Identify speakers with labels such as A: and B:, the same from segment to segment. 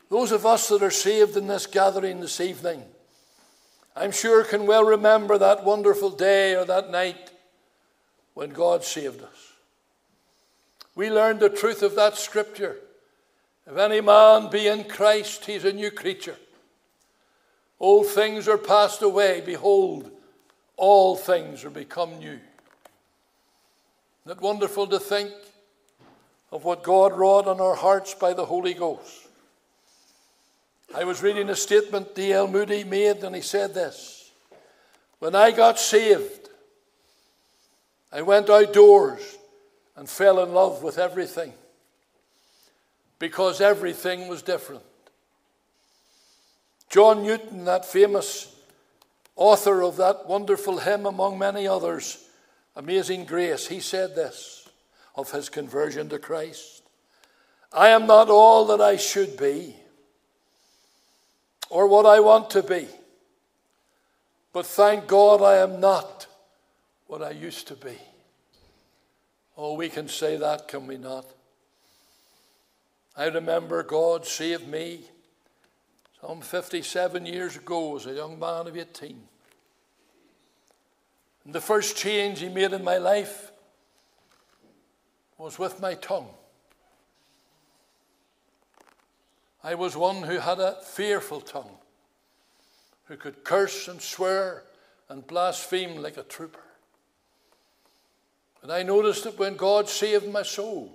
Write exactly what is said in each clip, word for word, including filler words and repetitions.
A: Those of us that are saved in this gathering this evening, I'm sure can well remember that wonderful day or that night when God saved us. We learned the truth of that scripture. If any man be in Christ, he's a new creature. Old things are passed away. Behold, all things are become new. Isn't it wonderful to think of what God wrought on our hearts by the Holy Ghost? I was reading a statement D L Moody made, and he said this: when I got saved, I went outdoors and fell in love with everything, because everything was different. John Newton, that famous author of that wonderful hymn among many others, Amazing Grace, he said this of his conversion to Christ: I am not all that I should be or what I want to be, but thank God I am not what I used to be. Oh, we can say that, can we not? I remember God saved me some fifty-seven years ago as a young man of eighteen. And the first change he made in my life was with my tongue. I was one who had a fearful tongue, who could curse and swear and blaspheme like a trooper. And I noticed that when God saved my soul,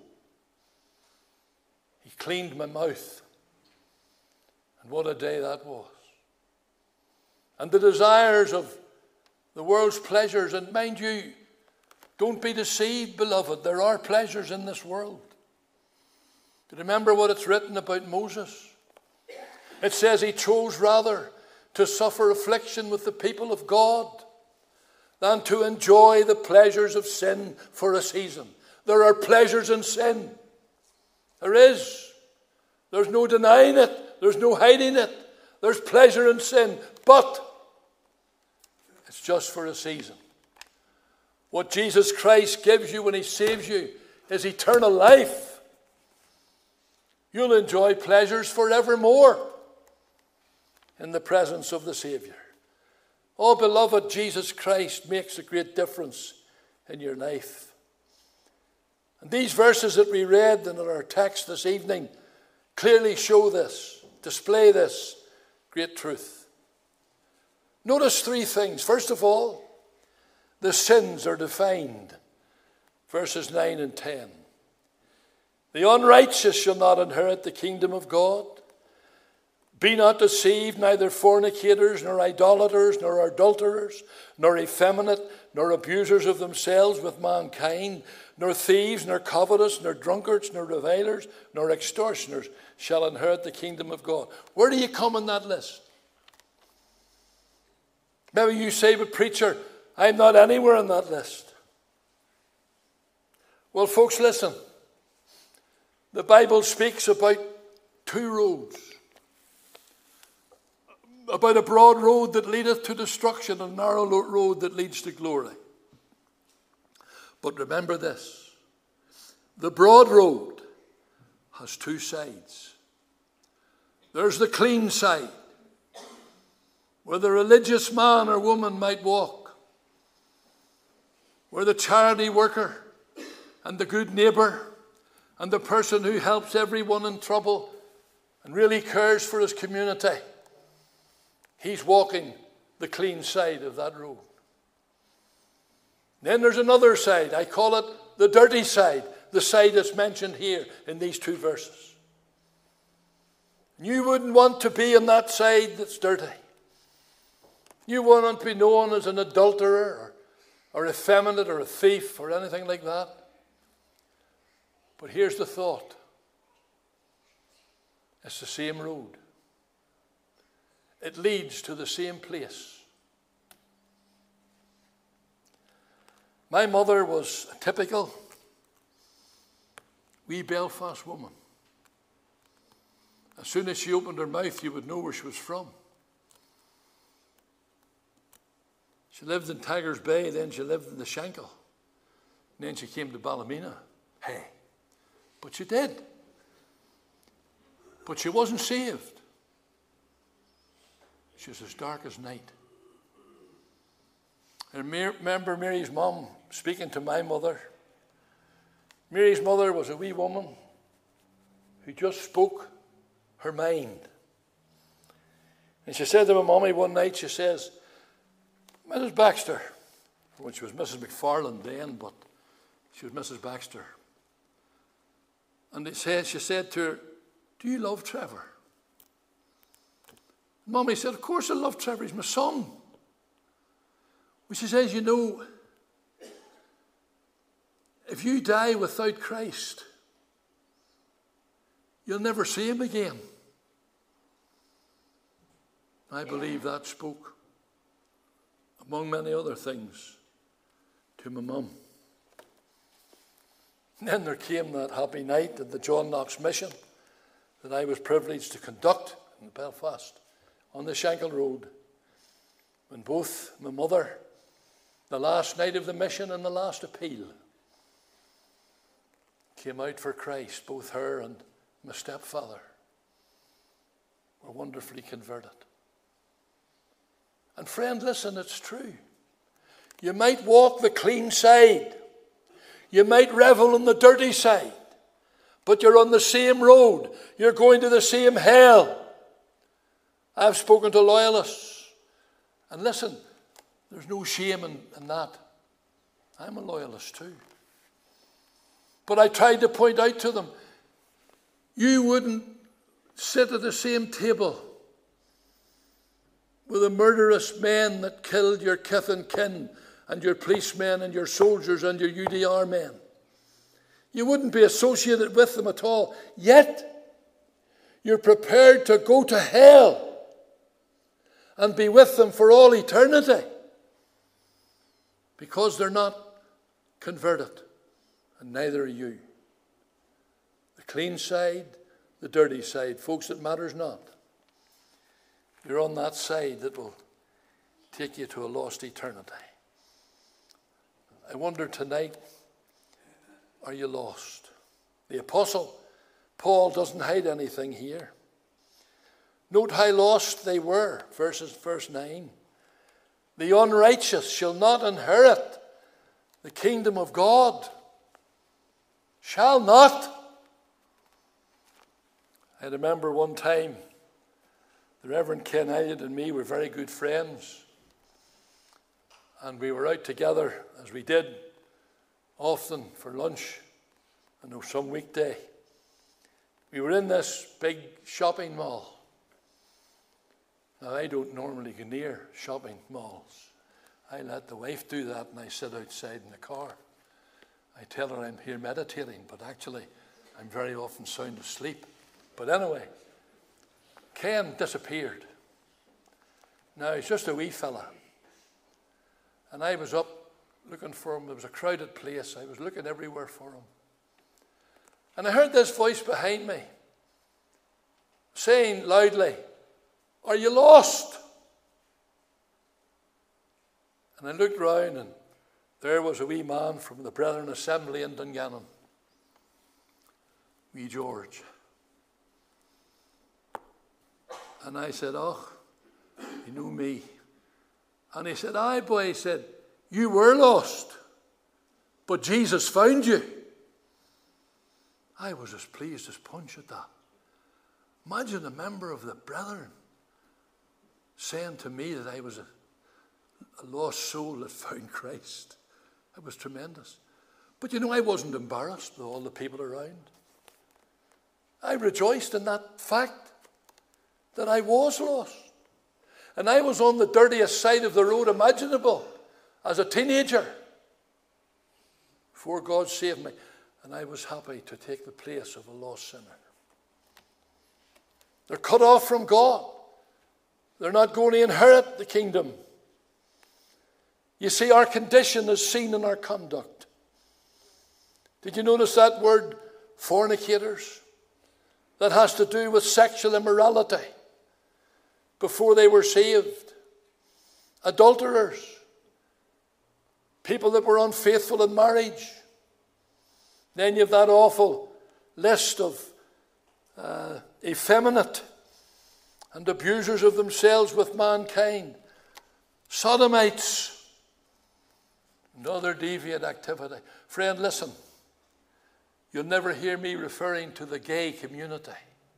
A: he cleaned my mouth. And what a day that was. And the desires of the world's pleasures, and mind you, don't be deceived, beloved, there are pleasures in this world. Do you remember what it's written about Moses? It says he chose rather to suffer affliction with the people of God than to enjoy the pleasures of sin for a season. There are pleasures in sin. There is. There's no denying it. There's no hiding it. There's pleasure in sin. But it's just for a season. What Jesus Christ gives you when he saves you is eternal life. You'll enjoy pleasures forevermore in the presence of the Savior. Oh, beloved, Jesus Christ makes a great difference in your life. And these verses that we read in our text this evening clearly show this, display this great truth. Notice three things. First of all, the sins are defined. Verses nine and ten. The unrighteous shall not inherit the kingdom of God. Be not deceived, neither fornicators, nor idolaters, nor adulterers, nor effeminate, nor abusers of themselves with mankind, nor thieves, nor covetous, nor drunkards, nor revilers, nor extortioners shall inherit the kingdom of God. Where do you come on that list? Maybe you say, but preacher, I'm not anywhere on that list. Well, folks, listen. The Bible speaks about two roads. About a broad road that leadeth to destruction and a narrow road that leads to glory. But remember this. The broad road has two sides. There's the clean side, where the religious man or woman might walk, where the charity worker and the good neighbor and the person who helps everyone in trouble and really cares for his community, he's walking the clean side of that road. Then there's another side. I call it the dirty side, the side that's mentioned here in these two verses. You wouldn't want to be on that side that's dirty. You wouldn't be known as an adulterer or, or effeminate or a thief or anything like that. But here's the thought. It's the same road. It leads to the same place. My mother was a typical wee Belfast woman. As soon as she opened her mouth, you would know where she was from. She lived in Tigers Bay, then she lived in the Shankill. And then she came to Ballymena. Hey, but she did. But she wasn't saved. She was as dark as night. I remember Mary's mum speaking to my mother. Mary's mother was a wee woman who just spoke her mind. And she said to my mummy one night, she says, Missus Baxter, which was Missus McFarland then, but she was Missus Baxter. And they said, she said to her, do you love Trevor? Mummy said, of course I love Trevor, he's my son. Well, she says, you know, if you die without Christ, you'll never see him again. I believe that spoke, among many other things, to my mum. And then there came that happy night at the John Knox mission that I was privileged to conduct in Belfast on the Shankill Road, when both my mother, the last night of the mission and the last appeal, came out for Christ. Both her and my stepfather were wonderfully converted. And friend, listen, it's true. You might walk the clean side. You might revel on the dirty side. But you're on the same road. You're going to the same hell. I've spoken to loyalists. And listen, there's no shame in, in that. I'm a loyalist too. But I tried to point out to them, you wouldn't sit at the same table with the murderous men that killed your kith and kin and your policemen and your soldiers and your U D R men. You wouldn't be associated with them at all. Yet, you're prepared to go to hell and be with them for all eternity because they're not converted, and neither are you. The clean side, the dirty side, folks, it matters not. You're on that side that will take you to a lost eternity. I wonder tonight, are you lost? The apostle Paul doesn't hide anything here. Note how lost they were, verses verse nine. The unrighteous shall not inherit the kingdom of God. Shall not. I remember one time, the Reverend Ken Elliott and me were very good friends. And we were out together, as we did often, for lunch, I know some weekday. We were in this big shopping mall. Now, I don't normally go near shopping malls. I let the wife do that, and I sit outside in the car. I tell her I'm here meditating, but actually I'm very often sound asleep. But anyway, Ken disappeared. Now, he's just a wee fella. And I was up looking for him. It was a crowded place. I was looking everywhere for him. And I heard this voice behind me saying loudly, "Are you lost?" And I looked round, and there was a wee man from the Brethren Assembly in Dungannon, wee George. And I said, "Oh, you know me." And he said, "Aye, boy," he said, "you were lost, but Jesus found you." I was as pleased as punch at that. Imagine a member of the Brethren saying to me that I was a, a lost soul that found Christ. It was tremendous. But you know, I wasn't embarrassed with all the people around. I rejoiced in that fact that I was lost. And I was on the dirtiest side of the road imaginable as a teenager before God saved me. And I was happy to take the place of a lost sinner. They're cut off from God. They're not going to inherit the kingdom. You see, our condition is seen in our conduct. Did you notice that word, fornicators? That has to do with sexual immorality before they were saved. Adulterers. People that were unfaithful in marriage. Then you have that awful list of uh, effeminate, and abusers of themselves with mankind, sodomites, and other deviant activity. Friend, listen. You'll never hear me referring to the gay community.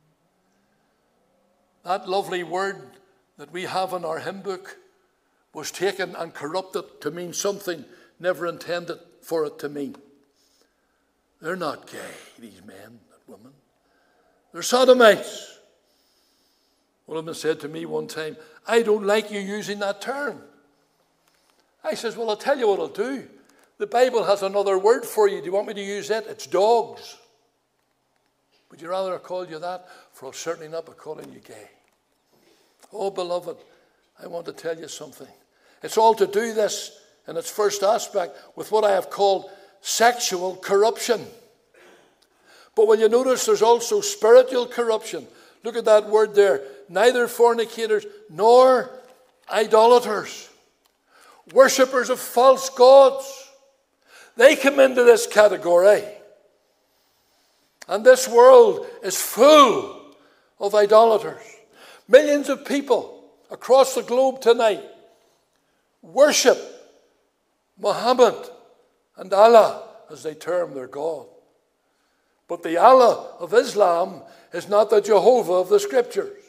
A: That lovely word that we have in our hymn book was taken and corrupted to mean something never intended for it to mean. They're not gay, these men and women. They're sodomites. One of them said to me one time, I don't like you using that term. I says, well, I'll tell you what I'll do. The Bible has another word for you. Do you want me to use it? It's dogs. Would you rather I called you that? For I'll certainly not be calling you gay. Oh, beloved, I want to tell you something. It's all to do this in its first aspect with what I have called sexual corruption. But when you notice there's also spiritual corruption. Look at that word there. Neither fornicators nor idolaters. Worshippers of false gods. They come into this category. And this world is full of idolaters. Millions of people across the globe tonight worship Muhammad and Allah, as they term their God. But the Allah of Islam is not the Jehovah of the Scriptures.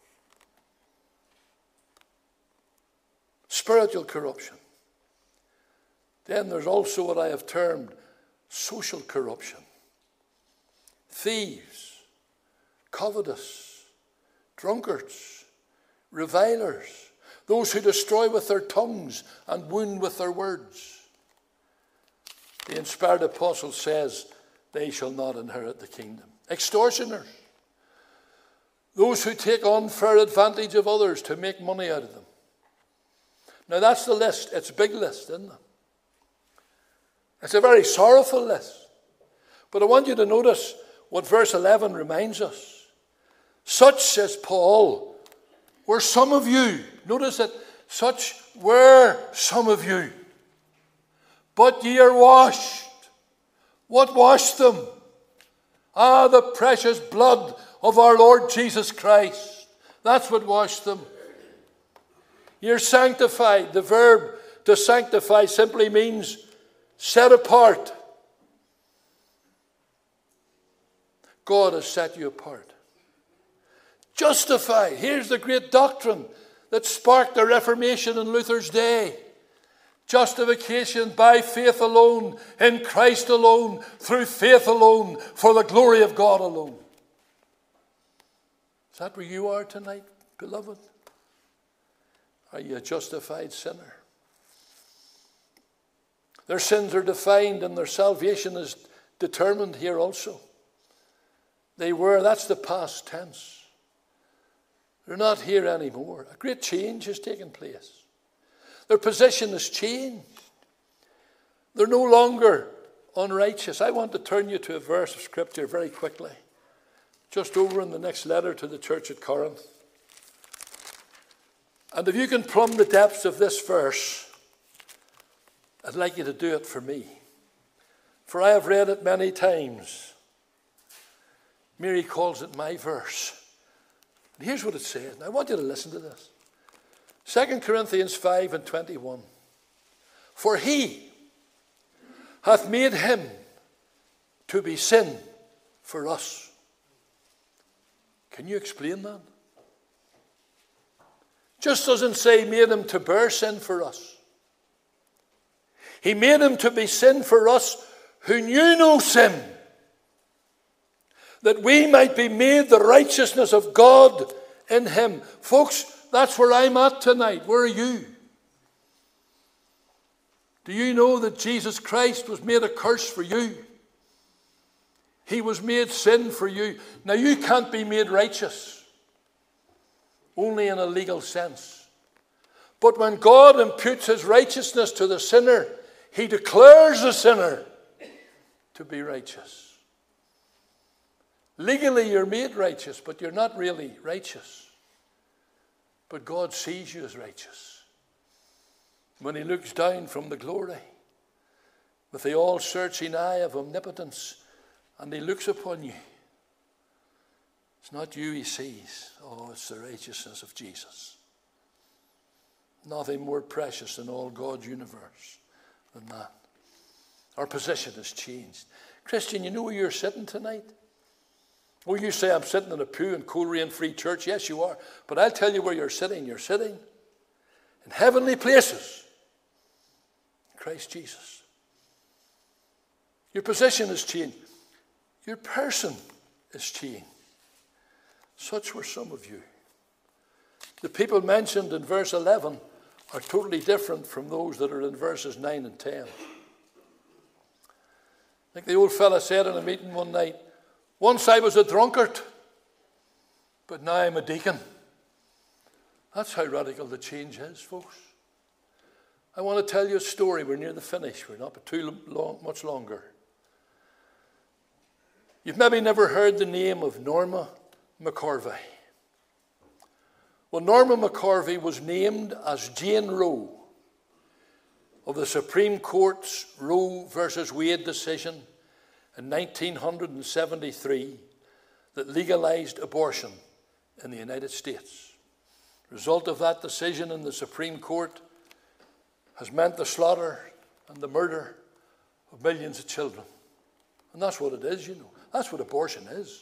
A: Spiritual corruption. Then there's also what I have termed social corruption. Thieves, covetous, drunkards, revilers, those who destroy with their tongues and wound with their words. The inspired apostle says, they shall not inherit the kingdom. Extortioners, those who take unfair advantage of others to make money out of them. Now that's the list. It's a big list, isn't it? It's a very sorrowful list. But I want you to notice what verse eleven reminds us. Such, says Paul, were some of you. Notice that such were some of you. But ye are washed. What washed them? Ah, the precious blood of our Lord Jesus Christ. That's what washed them. You're sanctified. The verb to sanctify simply means set apart. God has set you apart. Justified. Here's the great doctrine that sparked the Reformation in Luther's day. Justification by faith alone, in Christ alone, through faith alone, for the glory of God alone. Is that where you are tonight, beloved? Are you a justified sinner? Their sins are defined and their salvation is determined here also. They were, that's the past tense. They're not here anymore. A great change has taken place. Their position has changed. They're no longer unrighteous. I want to turn you to a verse of Scripture very quickly. Just over in the next letter to the church at Corinth. And if you can plumb the depths of this verse, I'd like you to do it for me. For I have read it many times. Mary calls it my verse. And here's what it says. And I want you to listen to this. Second Corinthians five and twenty-one. For he hath made him to be sin for us. Can you explain that? Just doesn't say made him to bear sin for us. He made him to be sin for us who knew no sin, that we might be made the righteousness of God in him. Folks, that's where I'm at tonight. Where are you? Do you know that Jesus Christ was made a curse for you? He was made sin for you. Now you can't be made righteous, only in a legal sense. But when God imputes his righteousness to the sinner, he declares the sinner to be righteous. Legally you're made righteous, but you're not really righteous. But God sees you as righteous. When he looks down from the glory with the all-searching eye of omnipotence, and he looks upon you, It's not you he sees. Oh, it's the righteousness of Jesus. Nothing more precious in all God's universe than that. Our position has changed. Christian, you know where you're sitting tonight? Oh, you say, I'm sitting in a pew in Coleraine Free Church. Yes, you are. But I'll tell you where you're sitting. You're sitting in heavenly places. Christ Jesus. Your position has changed. Your person has changed. Such were some of you. The people mentioned in verse eleven are totally different from those that are in verses nine and ten. Like the old fella said in a meeting one night, once I was a drunkard, but now I'm a deacon. That's how radical the change is, folks. I want to tell you a story. We're near the finish. We're not too long, much longer. You've maybe never heard the name of Norma McCorvey. Well, Norma McCorvey was named as Jane Roe of the Supreme Court's Roe versus Wade decision in nineteen seventy-three that legalized abortion in the United States. The result of that decision in the Supreme Court has meant the slaughter and the murder of millions of children. And that's what it is, you know. That's what abortion is.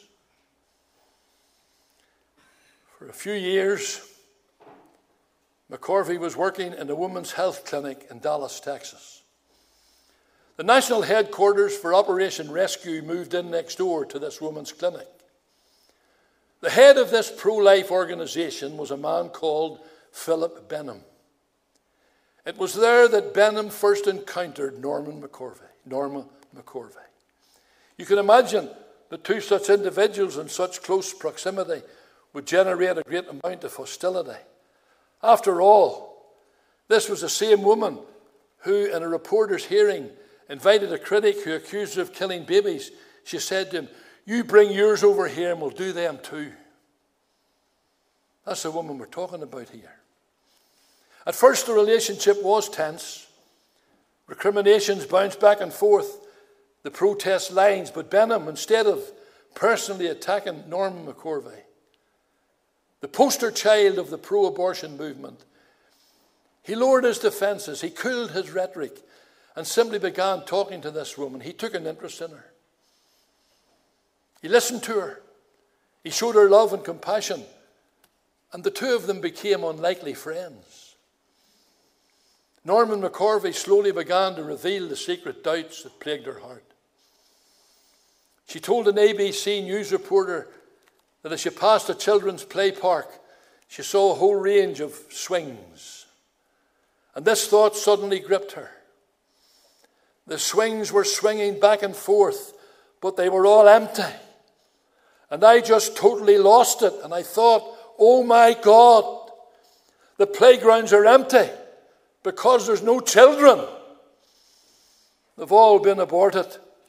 A: For a few years, McCorvey was working in a women's health clinic in Dallas, Texas. The national headquarters for Operation Rescue moved in next door to this women's clinic. The head of this pro-life organization was a man called Philip Benham. It was there that Benham first encountered Norman McCorvey, Norma McCorvey. You can imagine that two such individuals in such close proximity would generate a great amount of hostility. After all, this was the same woman who, in a reporter's hearing, invited a critic who accused her of killing babies. She said to him, you bring yours over here and we'll do them too. That's the woman we're talking about here. At first, the relationship was tense. Recriminations bounced back and forth the protest lines, but Benham, instead of personally attacking Norman McCorvey, the poster child of the pro-abortion movement, he lowered his defenses, he cooled his rhetoric, and simply began talking to this woman. He took an interest in her. He listened to her. He showed her love and compassion. And the two of them became unlikely friends. Norman McCorvey slowly began to reveal the secret doubts that plagued her heart. She told an A B C News reporter that as she passed a children's play park, she saw a whole range of swings. And this thought suddenly gripped her. The swings were swinging back and forth, but they were all empty. And I just totally lost it. And I thought, oh my God, the playgrounds are empty because there's no children. They've all been aborted.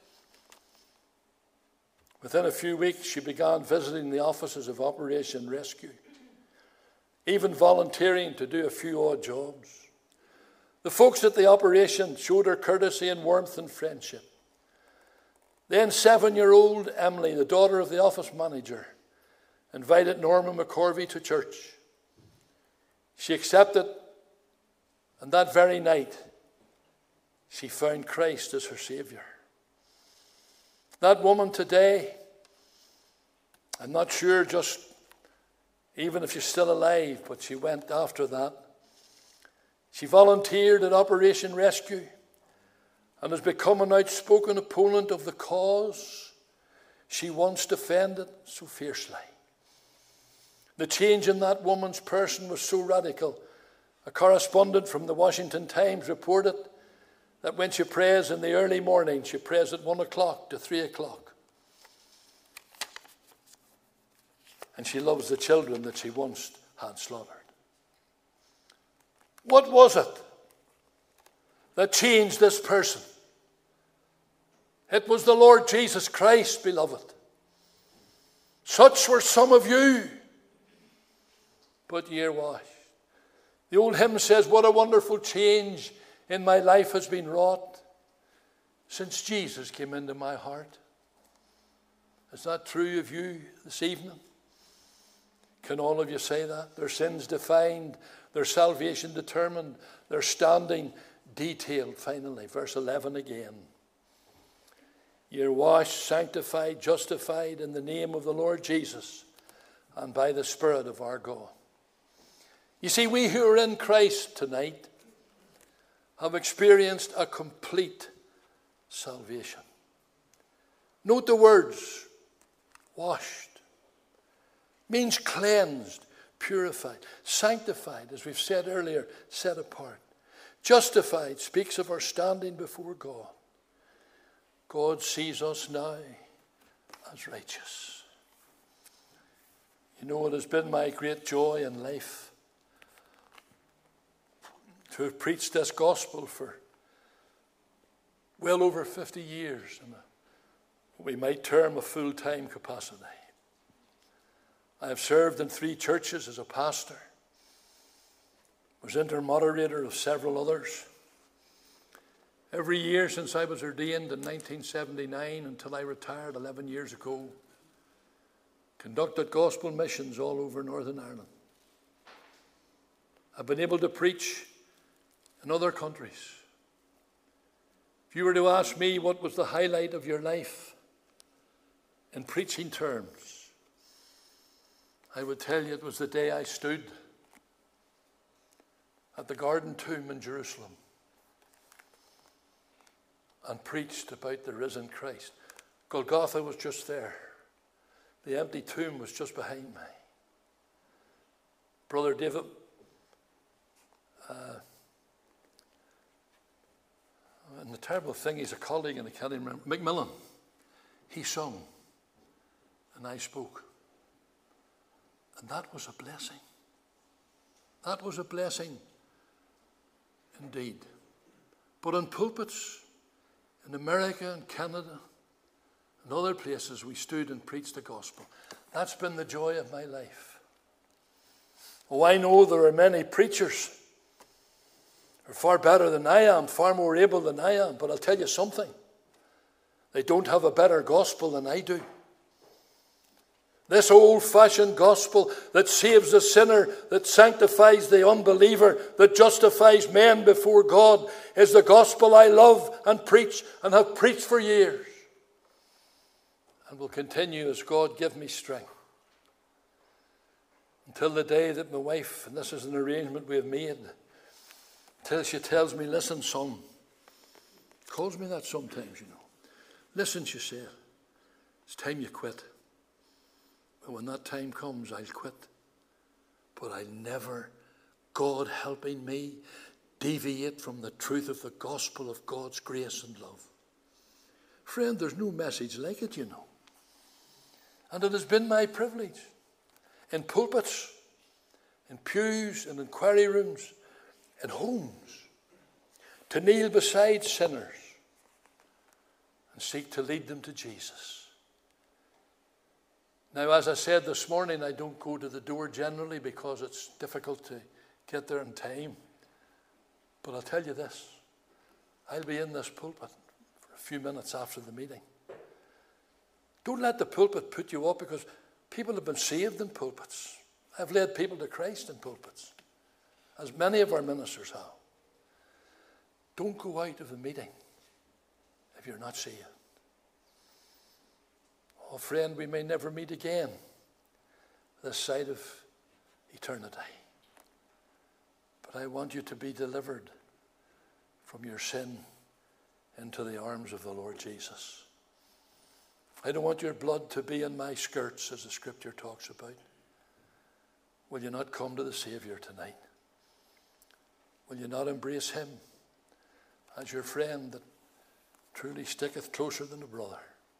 A: Within a few weeks, she began visiting the offices of Operation Rescue, even volunteering to do a few odd jobs. The folks at the operation showed her courtesy and warmth and friendship. Then seven-year-old Emily, the daughter of the office manager, invited Norma McCorvey to church. She accepted, and that very night, she found Christ as her Savior. That woman today, I'm not sure just even if she's still alive, but she went after that. She volunteered at Operation Rescue and has become an outspoken opponent of the cause she once defended so fiercely. The change in that woman's person was so radical. A correspondent from the Washington Times reported that when she prays in the early morning, she prays at one o'clock to three o'clock. And she loves the children that she once had slaughtered. What was it that changed this person? It was the Lord Jesus Christ, beloved. Such were some of you, but ye are washed. The old hymn says, what a wonderful change in my life has been wrought since Jesus came into my heart. Is that true of you this evening? Can all of you say that? Their sins defined, their salvation determined, their standing detailed. Finally, verse eleven again. You're washed, sanctified, justified in the name of the Lord Jesus and by the Spirit of our God. You see, we who are in Christ tonight have experienced a complete salvation. Note the words, washed. Means cleansed, purified, sanctified, as we've said earlier, set apart. Justified speaks of our standing before God. God sees us now as righteous. You know, it has been my great joy in life to have preached this gospel for well over fifty years in a, what we might term a full-time capacity. I have served in three churches as a pastor, was intermoderator of several others. Every year since I was ordained in nineteen seventy-nine until I retired eleven years ago, conducted gospel missions all over Northern Ireland. I've been able to preach in other countries. If you were to ask me what was the highlight of your life in preaching terms, I would tell you it was the day I stood at the Garden Tomb in Jerusalem and preached about the risen Christ. Golgotha was just there. The empty tomb was just behind me. Brother David, uh, and the terrible thing, he's a colleague and I can't even remember, Macmillan, he sung and I spoke. And that was a blessing. That was a blessing indeed. But in pulpits in America and Canada and other places, we stood and preached the gospel. That's been the joy of my life. Oh, I know there are many preachers who are far better than I am, far more able than I am, but I'll tell you something. They don't have a better gospel than I do. This old-fashioned gospel that saves the sinner, that sanctifies the unbeliever, that justifies men before God is the gospel I love and preach and have preached for years. And will continue as God give me strength. Until the day that my wife, and this is an arrangement we have made, until she tells me, listen, son, calls me that sometimes, you know. Listen, she said, it's time you quit. But when that time comes, I'll quit. But I'll never, God helping me, deviate from the truth of the gospel of God's grace and love. Friend, there's no message like it, you know. And it has been my privilege in pulpits, in pews, in inquiry rooms, in homes, to kneel beside sinners and seek to lead them to Jesus. Now, as I said this morning, I don't go to the door generally because it's difficult to get there in time. But I'll tell you this, I'll be in this pulpit for a few minutes after the meeting. Don't let the pulpit put you up, because people have been saved in pulpits. I've led people to Christ in pulpits, as many of our ministers have. Don't go out of the meeting if you're not saved. Oh, friend, we may never meet again this side of eternity. But I want you to be delivered from your sin into the arms of the Lord Jesus. I don't want your blood to be in my skirts, as the scripture talks about. Will you not come to the Savior tonight? Will you not embrace him as your friend that truly sticketh closer than a brother?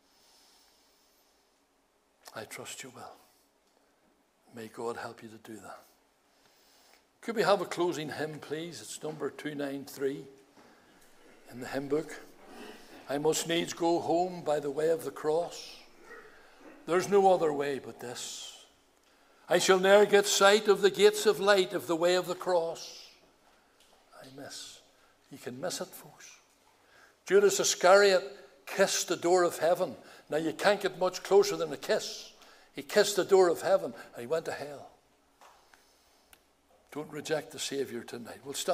A: I trust you will. May God help you to do that. Could we have a closing hymn, please? It's number two ninety-three in the hymn book. I must needs go home by the way of the cross. There's no other way but this. I shall ne'er get sight of the gates of light if the way of the cross I miss. You can miss it, folks. Judas Iscariot kissed the door of heaven. Now, you can't get much closer than a kiss. He kissed the door of heaven and he went to hell. Don't reject the Savior tonight. We'll stand.